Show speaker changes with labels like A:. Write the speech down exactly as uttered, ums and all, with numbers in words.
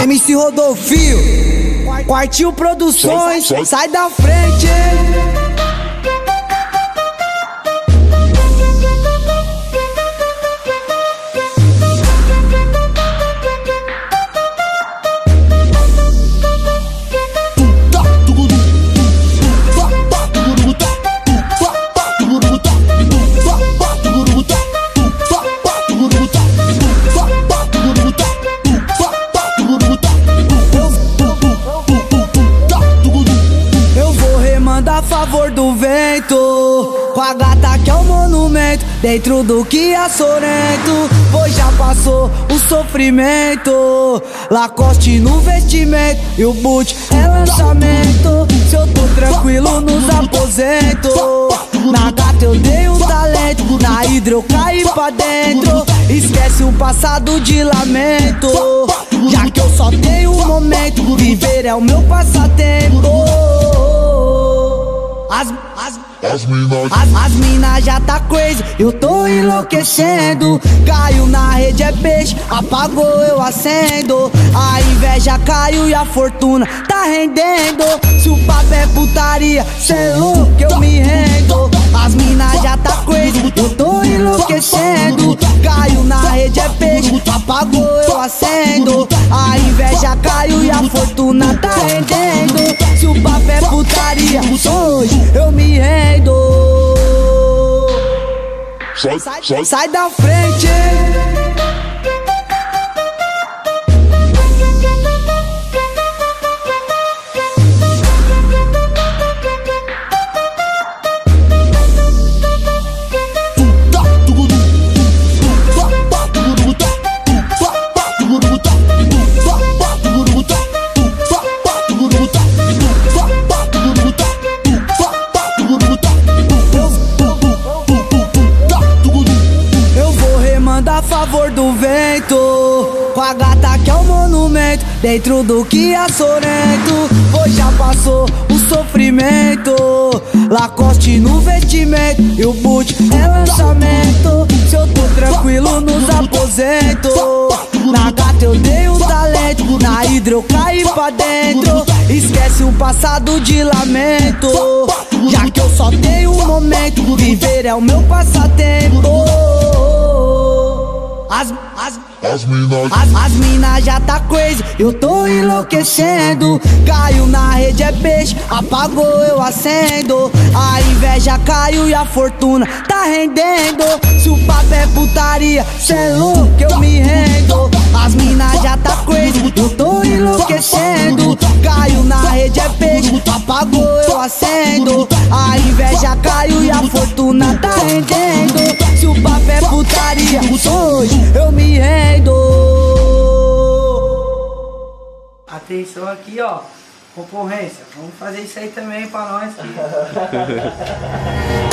A: M C Rodolfinho, Quartil Produções, sai da frente, hein? A favor do vento, com a gata que é um monumento, dentro do que é Sorrento. Pois já passou o sofrimento, Lacoste no vestimento e o boot é lançamento. Se eu tô tranquilo nos aposentos, na gata eu dei um talento, na hidra eu caí pra dentro. Esquece o passado de lamento, já que eu só tenho um momento, viver é o meu passatempo. As, as, as minas as, as mina já tá crazy, eu tô enlouquecendo. Caiu na rede é peixe, apagou eu acendo. A inveja caiu e a fortuna tá rendendo. Se o papo é putaria, cê é louco que eu me rendo. As mina já tá crazy, eu tô enlouquecendo. Caiu na rede é peixe, apagou eu acendo. A inveja caiu e a fortuna tá rendendo. Se o papo é putaria, hoje eu me rendo. Sai, sai, sai da frente, hein? A favor do vento, com a gata que é um monumento, dentro do que é Sorrento. Pois já passou o sofrimento, Lacoste no vestimento e o boot é lançamento. Se eu tô tranquilo nos aposentos, na gata eu dei um talento, na hidra eu caí pra dentro. Esquece o passado de lamento, já que eu só tenho um momento, viver é o meu passatempo. As, as, as minas as, as mina já tá crazy, eu tô enlouquecendo. Caiu na rede é peixe, apagou eu acendo. A inveja caiu e a fortuna tá rendendo. Se o papo é putaria, cê é louco que eu me rendo. As mina já tá crazy, eu tô enlouquecendo. Caiu na rede é peixe, apagou eu acendo. A inveja caiu e a fortuna tá rendendo. Se o papo é putaria, hoje eu me rendo.
B: Atenção aqui, ó, concorrência, vamos fazer isso aí também pra nós aqui.